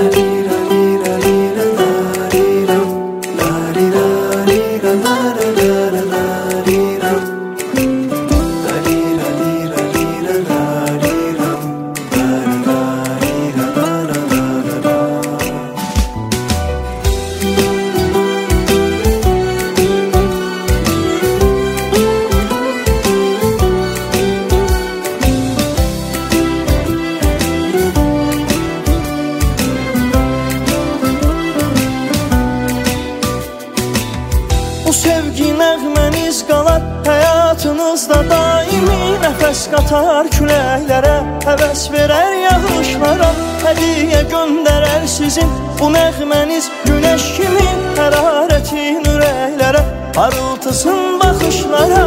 Sevgi nəğməniz qalar həyatınızda daimi, nəfəs qatar küləklərə, həvəs verər yağışlara, hədiyyə göndərər sizin bu nəğməniz günəş kimi, hərarətin ürəklərə, parıltısın baxışlara.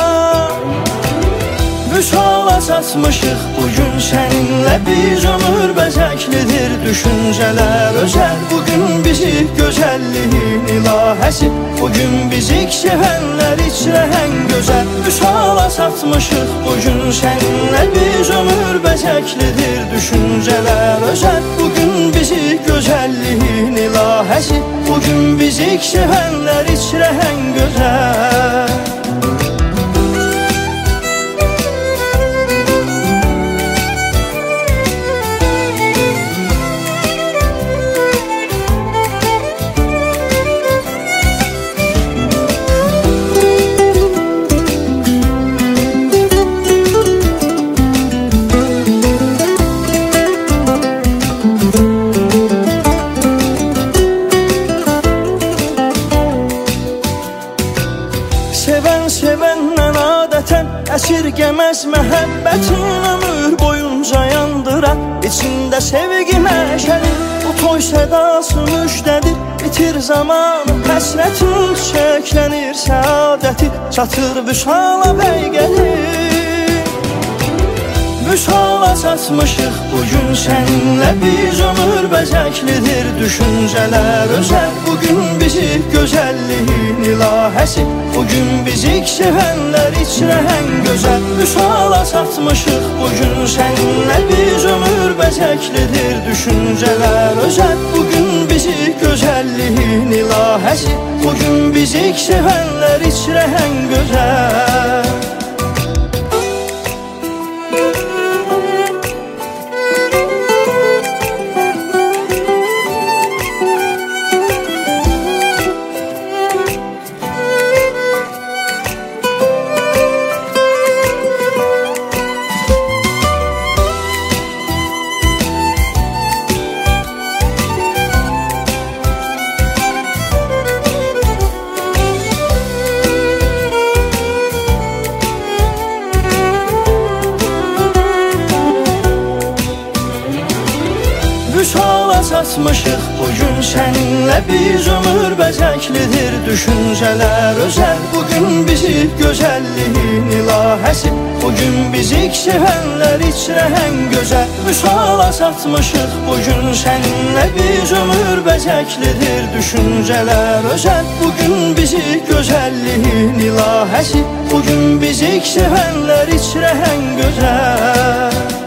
Vüsala çatmışıq bugün səninlə, biz ömür bəzəklidir düşüncələr özəl. Bugün bizi gözəlliyin ilahəsi, bugün bizi sevənlər içrəhən gözəl. Vüsala çatmışıq bugün səninlə, biz ömür bəzəklidir düşüncələr özəl. Bugün bizi gözəlliyin ilahəsi, bugün bizi sevənlər içrəhən gözəl. Sevəndən adətən əsirgəməz məhəbbətin, ömür boyunca yandıran içində sevgi məşəli. Bu toy sədası müjdədir, bitir zamanı həsrətin, çiçəklənir səadəti, çatır vüsala bəy gəlir. Vüsala çatmışıq bugün səninlə, biz ömür bəzəklidir düşüncələr özəl. Bugün bizi gözəlliyin ilahəsi, bugün bizi sevənlər içrəhən gözəl. Vüsala çatmışıq bugün səninlə, biz ömür bəzəklidir düşüncələr özəl. Bugün bizi gözəlliyin ilahəsi, bugün bizi sevənlər içrəhən gözəl. Vüsala çatmışıq bugün səninlə, biz ömür bəzəklidir düşüncələr özəl. Bugün bizi gözəlliyin ilahəsi, bugün bizi sevənlər içrəhən gözəl. Vüsala çatmışıq bugün səninlə, biz ömür bəzəklidir düşüncələr özəl. Bugün bizi gözəlliyin ilahəsi, bugün bizi sevənlər içrəhən gözəl.